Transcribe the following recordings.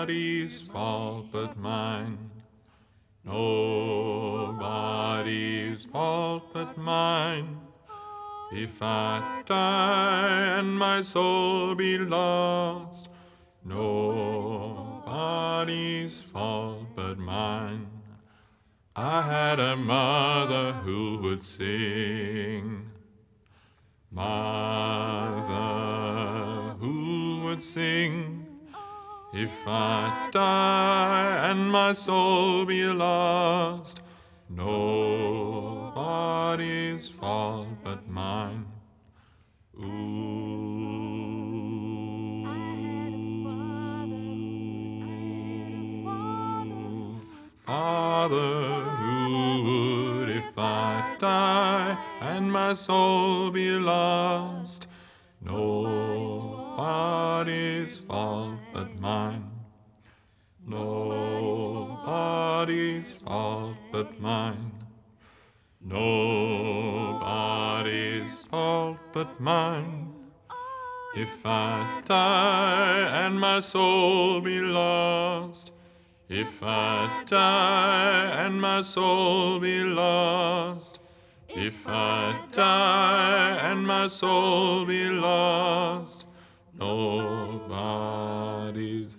Nobody's fault but mine. Nobody's fault but mine. If I die and my soul be lost, nobody's fault but mine. I had a mother who would sing, mother who would sing. If I die and my soul be lost, nobody's fault but mine. Father, who would if I die and my soul be lost? Nobody's fault but mine. Nobody's fault but mine. Nobody's fault but mine. If I die and my soul be lost, if I die and my soul be lost, if I die and my soul be lost, nobody's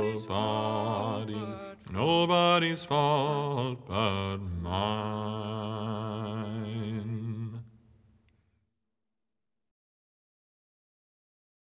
fault but mine.